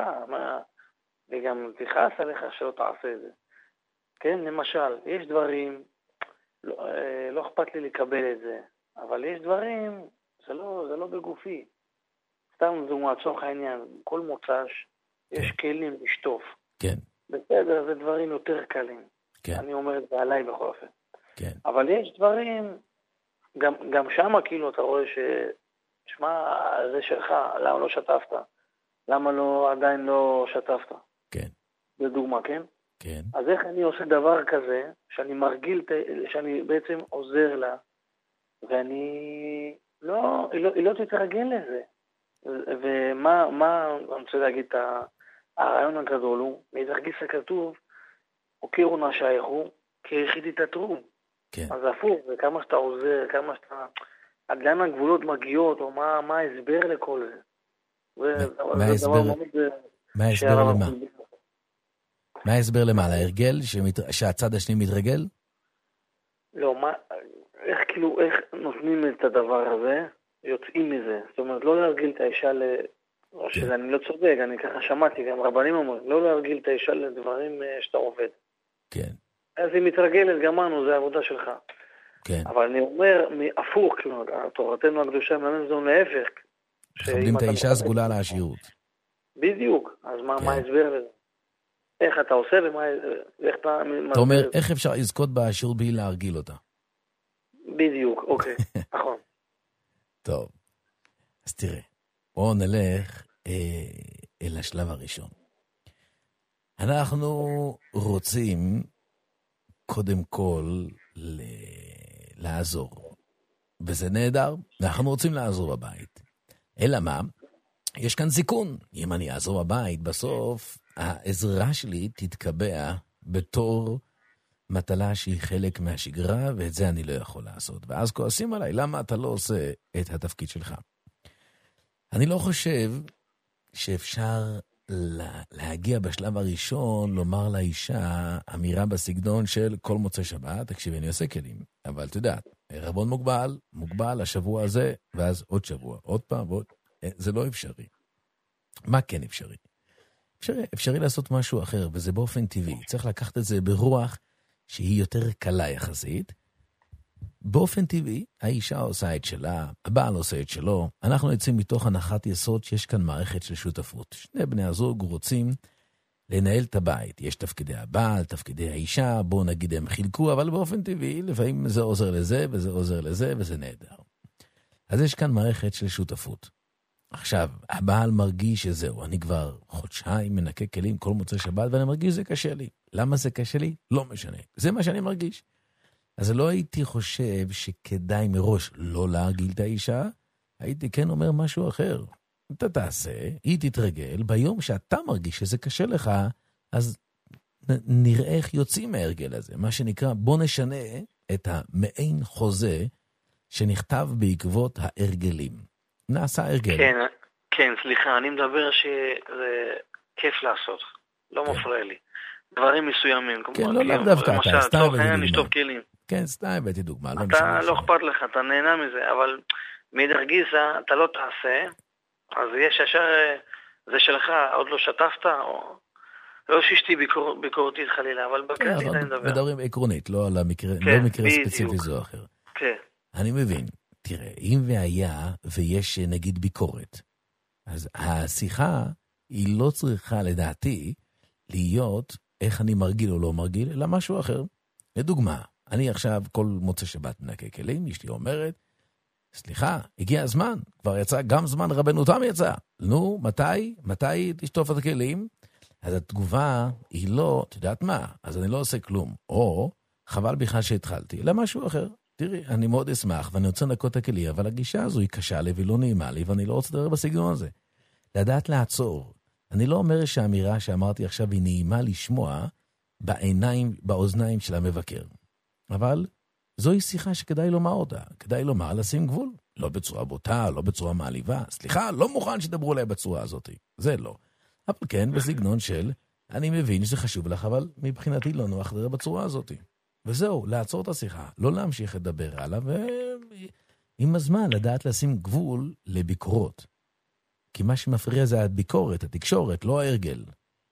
וגם תכעס עליך שלא תעשה את זה. כן, למשל, יש דברים, לא אכפת לי לקבל את זה, אבל יש דברים, זה לא בגופי. סתם זה מעצוך העניין, כל מוצ"ש, יש כלים לשטוף. כן. בסדר, זה דברים יותר קלים. כן. אני אומר את זה עליי בכל אופן. כן. אבל יש דברים, גם שמה כאילו אתה רואה ששמע, זה שלך, למה לא שטפת? למה עדיין לא שטפת? כן. זה דוגמה, כן? כן. אז איך אני עושה דבר כזה, שאני מרגיל, שאני בעצם עוזר לה, ואני היא לא תתרגל לזה. ומה, אני רוצה להגיד, הרעיון הגדול הוא, מאידך גיסא כתוב, הוקירו נא שייכו, כי יחיד יתעטרו. כן. אז הפוך, וכמה שאתה עוזר, כמה שאתה... עד לאן הגבולות מגיעות, או מה ההסבר לכל זה. מה ההסבר למה? מה ההסבר למה? להרגל? שהצד השני מתרגל? לא, איך נותנים את הדבר הזה, יוצאים מזה. זאת אומרת, לא להרגיל את האישה או שאני לא צודק, אני ככה שמעתי, גם רבנים אומרים, לא להרגיל את האישה לדברים שאתה עובד. כן. אז היא מתרגלת, גמרנו, זה העבודה שלך. כן. אבל אני אומר, הפוך, כאילו, תורתנו הקדושה מלמדת זאת להפך. מכבדים את האישה הסגולה לעשירות. בדיוק, אז מה ההסבר לזה? איך אתה עושה ואיך אתה... אתה אומר, איך אפשר לזכות בעשירות בלי להרגיל אותה? בדיוק, אוקיי, נכון. טוב, אז תראה, בואו נלך אל השלב הראשון. אנחנו רוצים קודם כל לעזור, וזה נהדר, אנחנו רוצים לעזור בבית. אלא מה? יש כאן סיכון. אם אני אעזור בבית, בסוף העזרה שלי תתקבע בתור מטלה שהיא חלק מהשגרה, ואת זה אני לא יכול לעשות. ואז כועסים עליי, למה אתה לא עושה את התפקיד שלך? אני לא חושב שאפשר להגיע בשלב הראשון, לומר לאישה אמירה בסגנון של כל מוצאי שבת, תקשיבי, אני עושה כלים. אבל אתה יודע, רבון מוגבל השבוע הזה, ואז עוד שבוע, עוד פעם, ועוד... זה לא אפשרי. מה כן אפשרי? אפשרי לעשות משהו אחר, וזה באופן טבעי. צריך לקחת את זה ברוח שהיא יותר קלה יחסית. באופן טבעי, האישה עושה את שלה, הבעל עושה את שלו. אנחנו יוצאים מתוך הנחת יסוד שיש כאן מערכת של שותפות. שני בני הזוג רוצים לנהל את הבית. יש תפקידי הבעל, תפקידי האישה, בואו נגיד הם חילקו, אבל באופן טבעי, לפעמים זה עוזר לזה, וזה עוזר לזה, וזה נהדר. אז יש כאן מערכת של שותפות. עכשיו, הבעל מרגיש שזהו, אני כבר חודשיים מנקה כלים כל מוצאי שבת, ואני מרגיש שזה קשה לי. למה זה קשה לי? לא משנה. זה מה שאני מרגיש. אז לא הייתי חושב שכדאי מראש לא להרגיל את האישה, הייתי כן אומר משהו אחר. אתה תעשה, היא תתרגל, ביום שאתה מרגיש שזה קשה לך, אז נראה איך יוצאים מההרגל הזה. מה שנקרא, בוא נשנה את המעין חוזה שנכתב בעקבות ההרגלים. נעשה הרגל. כן, סליחה, אני מדבר שזה כיף לעשות, לא מפריע לי. דברים מסוימים. כן, לא דווקא, אתה סתם לשטוף כלים. כן, סתם הבאתי דוגמה. אתה לא אכפת לך, אתה נהנה מזה, אבל מאידך גיסא, אתה לא תעשה, אז יש ישר, זה שלך, עוד לא שטפת, או... לא שישתי ביקורתית חלילה, אבל בקרתית אני מדבר. מדברים עקרונית, לא על המקרה, לא מקרה ספציפי זו או אחר. כן. אני מבין. תראה, אם והיה ויש נגיד ביקורת, אז השיחה היא לא צריכה לדעתי להיות איך אני מרגיל או לא מרגיל, אלא משהו אחר. לדוגמה, אני עכשיו כל מוצא שבת מנקה כלים, אשתי אומרת, סליחה, הגיע הזמן, כבר יצא, גם זמן רבנותם יצא. נו, מתי תשטוף את הכלים? אז התגובה היא לא, את יודעת מה, אז אני לא עושה כלום. או, חבל בכלל שהתחלתי, אלא משהו אחר. תראי, אני מאוד אשמח, ואני רוצה לנקות את הכלי, אבל הגישה הזו היא קשה לי ולא נעימה לי, ואני לא רוצה לדבר בסגנון הזה. לדעת לעצור. אני לא אומר שהאמירה שאמרתי עכשיו היא נעימה לשמוע בעיניים, באוזניים של המבקר. אבל זוהי שיחה שכדאי לומר אותה. כדאי לומר, לשים גבול. לא בצורה בוטה, לא בצורה מעליבה. סליחה, לא מוכן שדברו עליי בצורה הזאת. זה לא. אבל כן, בסגנון של, אני מבין שזה חשוב לך, אבל מבחינתי לא נוח לדבר בצורה הזאת. וזהו, לעצור את השיחה, לא להמשיך לדבר עליו, ועם הזמן לדעת לשים גבול לביקורות. כי מה שמפריע זה הביקורת, התקשורת, לא ההרגל.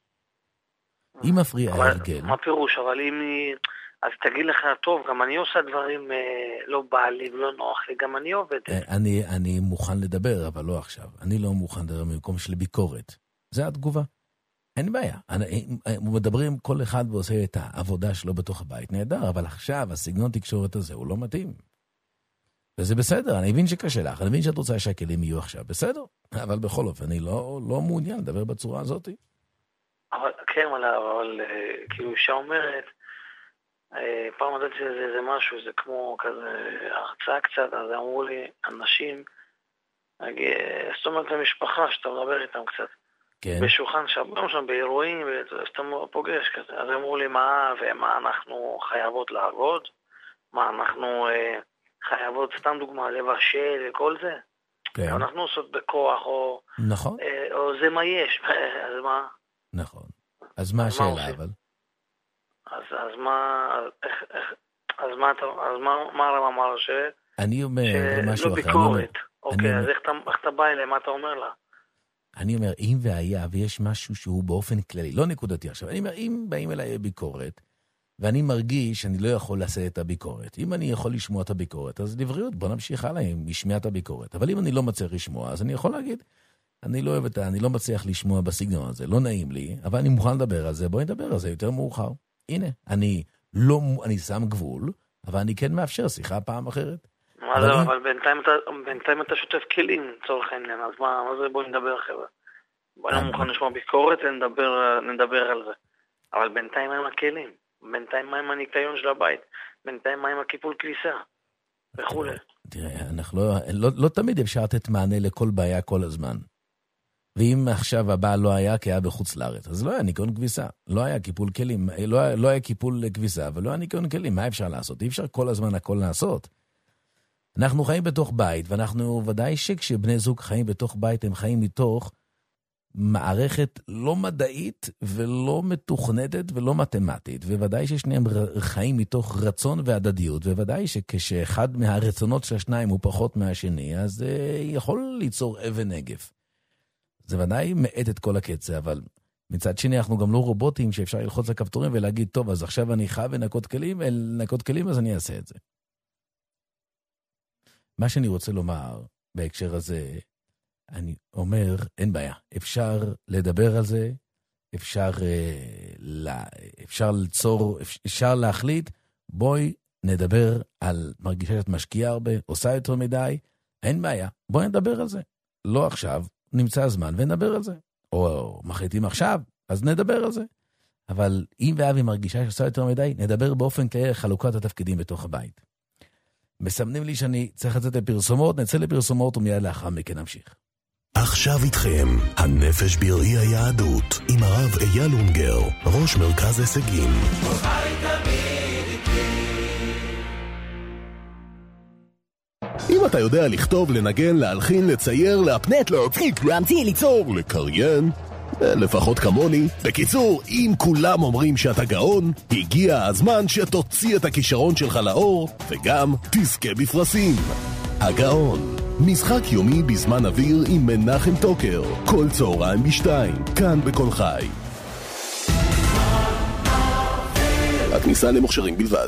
אם מפריע ההרגל... מה פירוש? אבל אם היא... אז תגיד לך, טוב, גם אני עושה דברים לא בא לי ולא נוח לי, גם אני עובדת. אני מוכן לדבר, אבל לא עכשיו. אני לא מוכן לדבר במקום של ביקורת. זה התגובה. אין בעיה. מדברים כל אחד ועושה את העבודה שלו בתוך הבית. נהדר, אבל עכשיו הסגנון תקשורת הזה הוא לא מתאים. וזה בסדר, אני מבין שקשה לך, אני מבין שאת רוצה שהכלים יהיו עכשיו. בסדר, אבל בכל אופן, אני לא מעוניין לדבר בצורה הזאת. כן, אבל כאילו אישה אומרת, פעם ידעתי שזה משהו, זה כמו כזה הרצאה קצת, אז אמרו לי, אנשים, זאת אומרת למשפחה שאתה מדבר איתם קצת, בשולחן שם באירועים, שאתה פוגש כזה, אז אמרו לי ומה אנחנו חייבות לעבוד, מה אנחנו חייבות, סתם דוגמה, לבשל וכל זה, אנחנו עושות בכוח, או זה מה יש, אז מה? נכון, אז מה השאלה אבל? אז מה הרב אמר אני אומר משהו לא אחר. ביקורת. אוקיי, אז איך אתה בא אליהם, מה אתה אומר לה? אני אומר, אם והיה, ויש משהו שהוא באופן כללי, לא נקודתי עכשיו, אני אומר, אם באים אליי ביקורת, ואני מרגיש שאני לא יכול לעשות את הביקורת, אם אני יכול לשמוע את הביקורת, אז לבריאות, בוא נמשיך הלאה, משמיע את הביקורת. אבל אם אני לא מצליח לשמוע, אז אני יכול להגיד, אני לא מצליח לשמוע בסגנון הזה, לא נעים לי, אבל אני מוכן לדבר על זה, בואי נדבר על זה יותר מאוחר. הנה, אני שם גבול, אבל אני כן מאפשר שיחה פעם אחרת. אבל בינתיים אתה שוטף כלים, צורך העניין, אז מה זה בואי נדבר חבר'ה? בואי נמוכן לשמוע ביקורת, נדבר על זה. אבל בינתיים מה עם הכלים? בינתיים מה עם הניקיון של הבית? בינתיים מה עם הקיפול כניסה? וכו'. תראה, אנחנו לא תמיד אפשר לתת מענה לכל בעיה כל הזמן. ואם עכשיו הבעל לא היה כי היה בחוץ לארץ, אז לא היה ניקיון כביסה, לא היה קיפול כלים, לא היה קיפול כביסה, ולא היה ניקיון כלים, מה אפשר לעשות? אי אפשר כל הזמן הכל לעשות. אנחנו חיים בתוך בית, ואנחנו ודאי שכשבני זוג חיים בתוך בית, הם חיים מתוך מערכת לא מדעית ולא מתוכנתת ולא מתמטית, וודאי ששניהם חיים מתוך רצון והדדיות, וודאי שכשאחד מהרצונות של השניים הוא פחות מהשני, אז זה יכול ליצור אבן נגף. זה ודאי מעט את כל הקצה, אבל מצד שני אנחנו גם לא רובוטים שאפשר ללחוץ לכפתורים ולהגיד, טוב, אז עכשיו אני חייב לנקות כלים, אז אני אעשה את זה. מה שאני רוצה לומר בהקשר הזה, אני אומר, אין בעיה, אפשר לדבר על זה, אפשר להחליט, בואי נדבר על מרגישה שאת משקיעה הרבה, עושה יותר מדי, אין בעיה, בואי נדבר על זה. לא עכשיו, נמצא הזמן ונדבר על זה. או מחליטים עכשיו, אז נדבר על זה. אבל אם ואבי מרגישה שעושה יותר מדי, נדבר באופן כלל חלוקת התפקידים בתוך הבית. מסמנים לי שאני צריך לצאת לפרסומות, נצא לפרסומות ומיד לאחר מכן נמשיך. עכשיו איתכם, הנפש בראי היהדות, עם הרב אייל אונגר, ראש מרכז הישגים. אם אתה יודע לכתוב, לנגן, להלחין, לצייר, להפנט, להפיק, להמציא, ליצור, לקריין, לפחות כמוני. בקיצור, אם כולם אומרים שאתה גאון, הגיע הזמן שתוציא את הכישרון שלך לאור, וגם תזכה בפרסים. הגאון, משחק יומי בזמן אוויר עם מנחם טוקר, כל צהריים ב2, כאן בכל חי. הכניסה למוכשרים בלבד.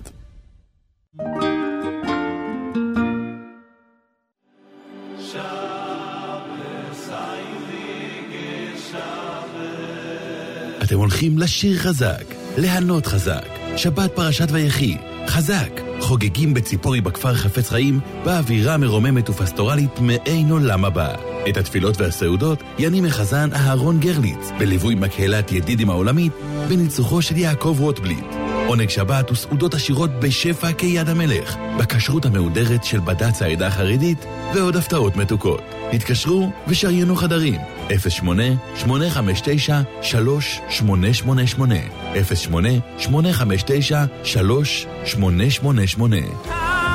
אתם הולכים לשיר חזק, להנות חזק, שבת פרשת ויחי, חזק, חוגגים בציפורי בכפר חפץ חיים, באווירה מרוממת ופסטורלית מעין עולם הבא. את התפילות והסעודות ינים החזן אהרון גרליץ, בליווי מקהלת ידידים העולמית, בניצוחו של יעקב רוטבליט. עונג שבת וסעודות עשירות בשפע כיד המלך, בכשרות המהודרת של בד"ץ העדה החרדית, ועוד הפתעות מתוקות. התקשרו ושריינו חדרים 08-859-3888 08-859-3888.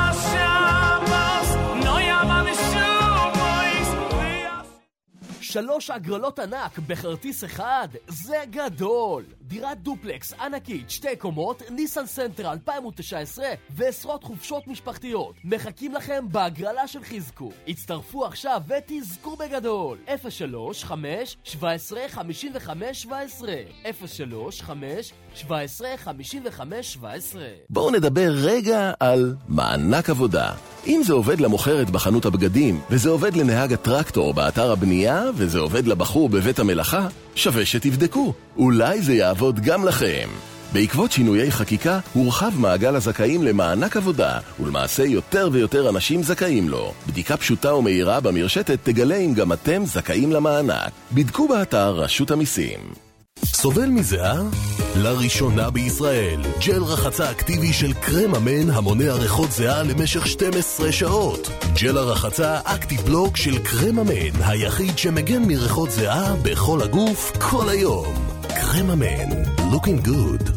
שלוש הגרלות ענק בכרטיס אחד, זה גדול. דירת דופלקס ענקית, 2 קומות, ניסן סנטר 2019 ועשרות חופשות משפחתיות מחכים לכם בהגרלה של חיזקו. הצטרפו עכשיו ותזכו בגדול. 03-5-17-55-17 03-5-17-55-17. בואו נדבר רגע על מענק עבודה. אם זה עובד למוכרת בחנות הבגדים, וזה עובד לנהג הטרקטור באתר הבנייה, וזה עובד לבחור בבית המלאכה, שווה שתבדקו. אולי זה יעבוד גם לכם. בעקבות שינויי חקיקה, הורחב מעגל הזכאים למענק עבודה, ולמעשה יותר ויותר אנשים זכאים לו. בדיקה פשוטה ומהירה במרשתת תגלה אם גם אתם זכאים למענק. בדקו באתר רשות המיסים. סובל מזיעה? לראשונה בישראל, ג'ל רחצה אקטיבי של קרם אמן המונע ריחות זיעה למשך 12 שעות. ג'ל הרחצה אקטיב בלוק של קרם אמן, היחיד שמגן מריחות זיעה בכל הגוף כל היום. קרם אמן, looking good.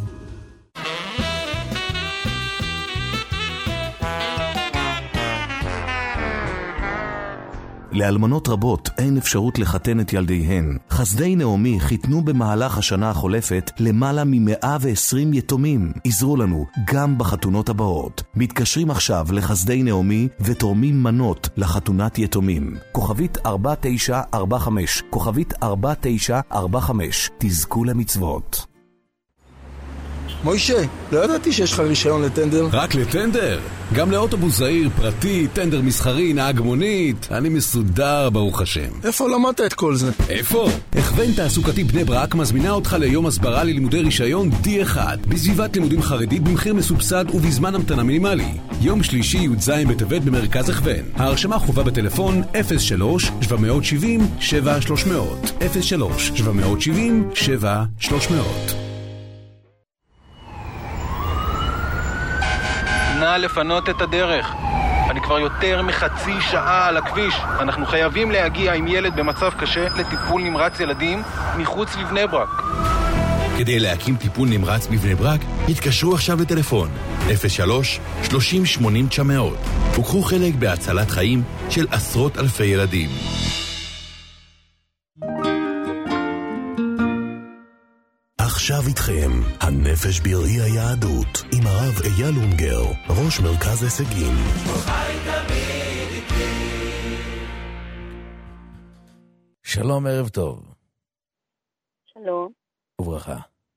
לאלמנות רבות אין אפשרות לחתן את ילדיהן. חסדי נעמי חיתנו במהלך השנה החולפת למעלה מ-120 יתומים. עזרו לנו גם בחתונות הבאות. מתקשרים עכשיו לחסדי נעמי ותורמים מנות לחתונת יתומים. כוכבית 4945, כוכבית 4945. תזכו למצוות. מוישה, לא ידעתי שיש לך רישיון לטנדר. רק לטנדר? גם לאוטובוס זעיר, פרטי, טנדר מסחרי, נהג מונית. אני מסודר, ברוך השם. איפה למדת את כל זה? איפה? הכוון תעסוקתי בני ברק מזמינה אותך ליום הסברה ללימודי רישיון D1 בסביבת לימודים חרדית במחיר מסובסד ובזמן המתנה מינימלי. יום שלישי י"ז בטבת במרכז הכוון. ההרשמה חובה בטלפון 03-770-7300 03-770-7300. נא לפנות את הדרך. אני כבר יותר מחצי שעה על הכביש. אנחנו חייבים להגיע עם ילד במצב קשה לטיפול נמרץ ילדים מחוץ לבני ברק. כדי להקים טיפול נמרץ בבני ברק, התקשרו עכשיו לטלפון 03-3080-900 וקחו חלק בהצלת חיים של עשרות אלפי ילדים. עכשיו איתכם, הנפש בראי היהדות, עם הרב אייל אונגר, ראש מרכז הישגים. שלום, ערב טוב. שלום. וברכה.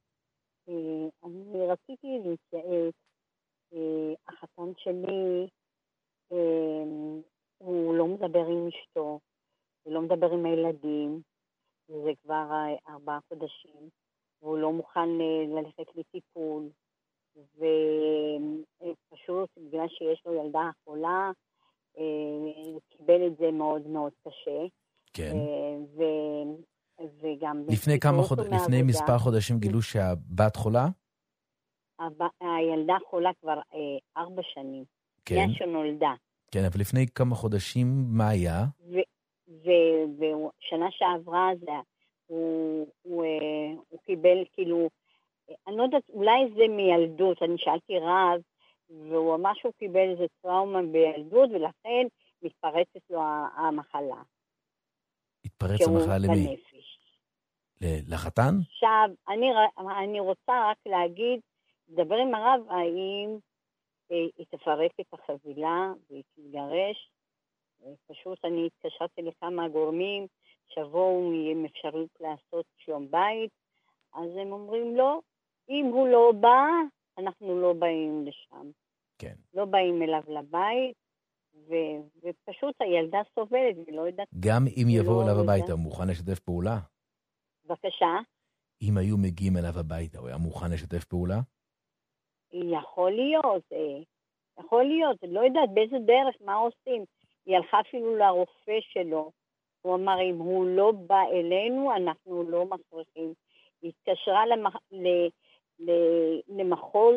אני רציתי להתייעץ, החתן שלי, הוא לא מדבר עם אשתו, הוא לא מדבר עם הילדים, זה כבר 4 חודשים. והוא לא מוכן ללכת לטיפול, ופשוט בגלל שיש לו ילדה חולה, הוא קיבל את זה מאוד מאוד קשה. כן. וגם... לפני מספר חודשים גילו שהבת חולה? הילדה חולה כבר 4 שנים. כן. שנולדה. כן, אבל לפני כמה חודשים מה היה? ושנה שעברה זה... הוא קיבל כאילו, אני לא יודעת, אולי זה מילדות, אני שאלתי רב, והוא אמר שהוא קיבל איזה טראומה בילדות, ולכן מתפרצת לו המחלה. התפרץ המחלה למי? בנפש. לחתן? עכשיו, אני רוצה רק להגיד, לדבר עם הרב, האם היא תפרק את החבילה והיא תתגרש. פשוט אני התקשרתי לכמה גורמים, שבואו עם אפשרות לעשות שלום בית, אז הם אומרים לא, אם הוא לא בא, אנחנו לא באים לשם. כן. לא באים אליו לבית, ופשוט הילדה סובלת, ולא יודעת... גם אם יבואו אליו הביתה, הוא מוכן לשתף פעולה? בבקשה? אם היו מגיעים אליו הביתה, הוא היה מוכן לשתף פעולה? יכול להיות, לא יודעת באיזה דרך, מה עושים. היא הלכה אפילו לרופא שלו, הוא אמר, אם הוא לא בא אלינו, אנחנו לא מצריכים. היא התקשרה למחוז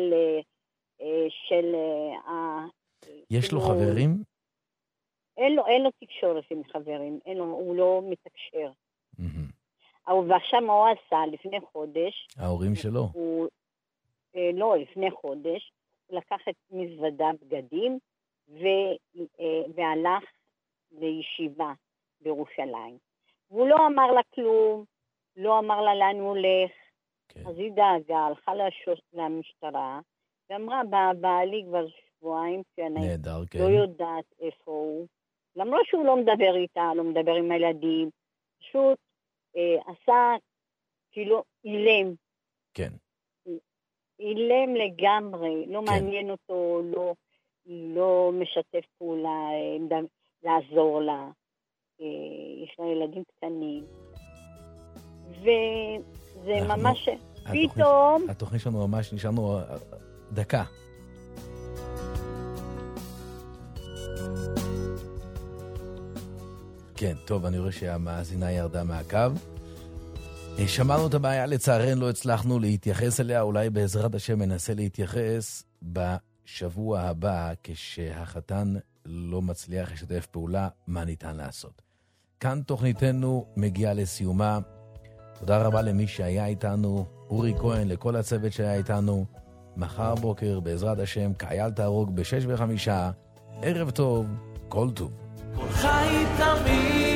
של יש לו חברים? אין לו תקשורת עם חברים, הוא לא מתקשר. ועכשיו מה הוא עשה לפני חודש? ההורים שלו? לא, לפני חודש, הוא לקח את מזוודה בגדים, והלך לישיבה בירושלים. והוא לא אמר לה כלום, לא אמר לה לאן הוא הולך. אז היא דאגה, הלכה למשטרה, ואמרה, בעלי כבר שבועיים, שאני לא יודעת איפה הוא. למרות שהוא לא מדבר איתה, לא מדבר עם הילדים, פשוט עשה, כאילו, אילם. כן. אילם לגמרי, לא מעניין אותו, לא משתף פעולה, לעזור לה. יש לה ילדים קטנים. וזה ממש... פתאום... התוכנית שלנו ממש נשארנו דקה. כן, טוב, אני רואה שהמאזינה ירדה מהקו. שמענו את הבעיה, לצערנו לא הצלחנו להתייחס אליה, אולי בעזרת השם ננסה להתייחס בשבוע הבא, כשהחתן לא מצליח לשתף פעולה, מה ניתן לעשות. כאן תוכניתנו מגיעה לסיומה. תודה רבה למי שהיה איתנו, אורי כהן, לכל הצוות שהיה איתנו. מחר בוקר, בעזרת השם, קהיל תהרוג ב6:05. ערב טוב, כל טוב. כל חי תמיד